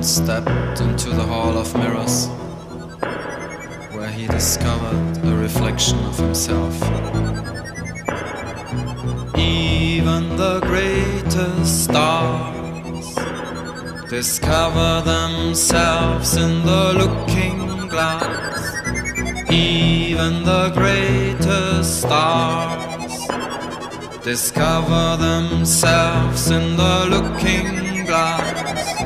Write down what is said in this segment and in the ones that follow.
stepped into the hall of mirrors, where he discovered a reflection of himself. Even the greatest stars discover themselves in the looking glass. Even the greatest stars discover themselves in the looking glass.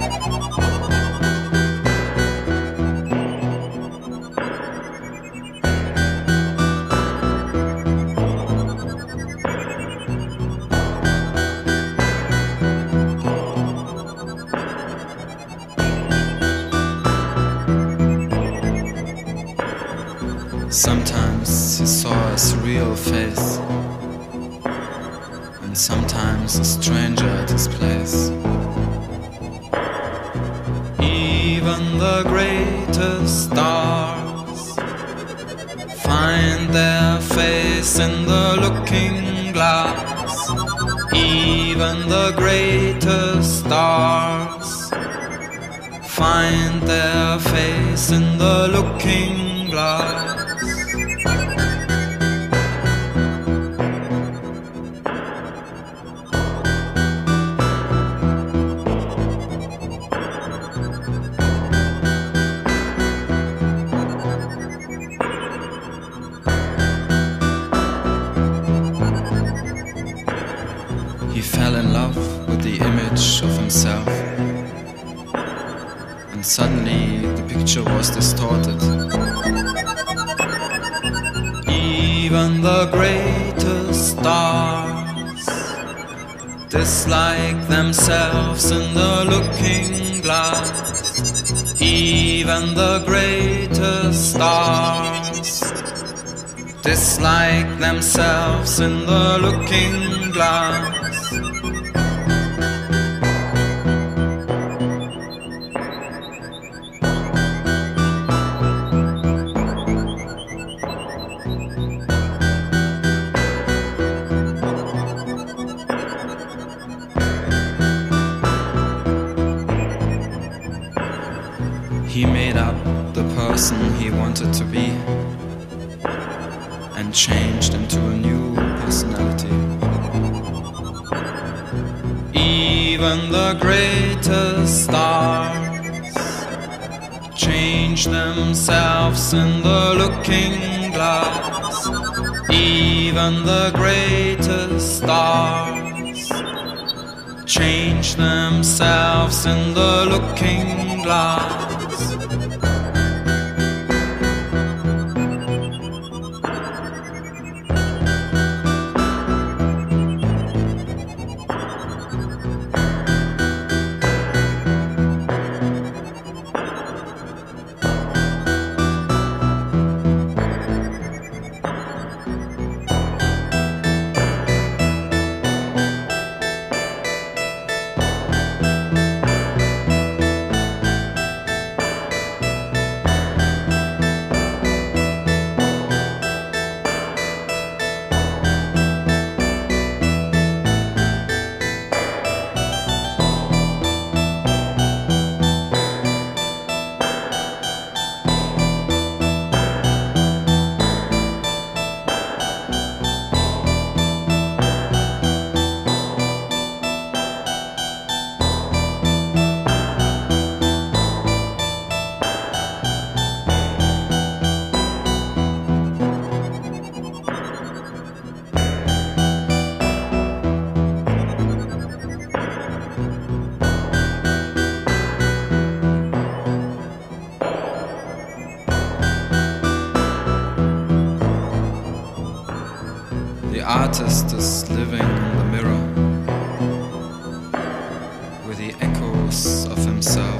Sometimes he saw a surreal face, and sometimes a stranger at his place. Even the greatest stars find their face in the looking glass. Even the greatest stars find their face in the looking glass. He fell in love with the image of himself, and suddenly the picture was distorted. Even the greatest stars dislike themselves in the looking glass. Even the greatest stars dislike themselves in the looking glass. He made up the person he wanted to be and changed into a new personality. Even the greatest stars change themselves in the looking glass. Even the greatest stars change themselves in the looking glass. The artist is living in the mirror with the echoes of himself.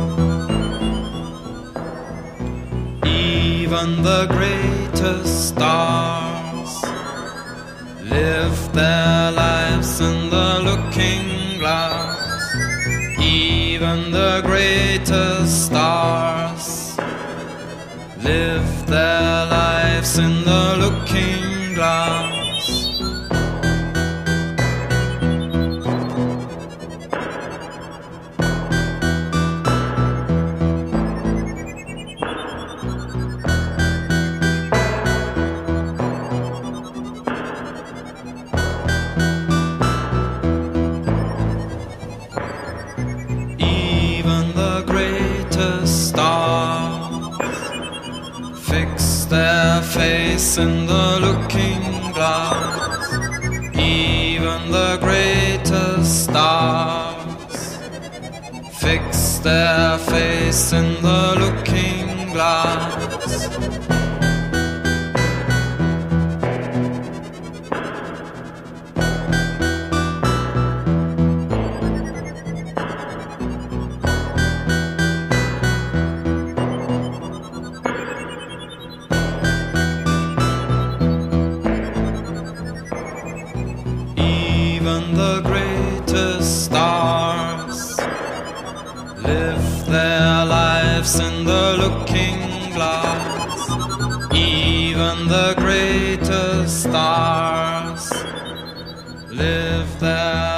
Even the greatest stars live their lives in the looking glass. Even the greatest stars live their lives in the looking glass. face in the looking glass. Even the greatest stars fix their face in the looking glass. Even the greatest stars live their lives in the looking glass. Even the greatest stars live their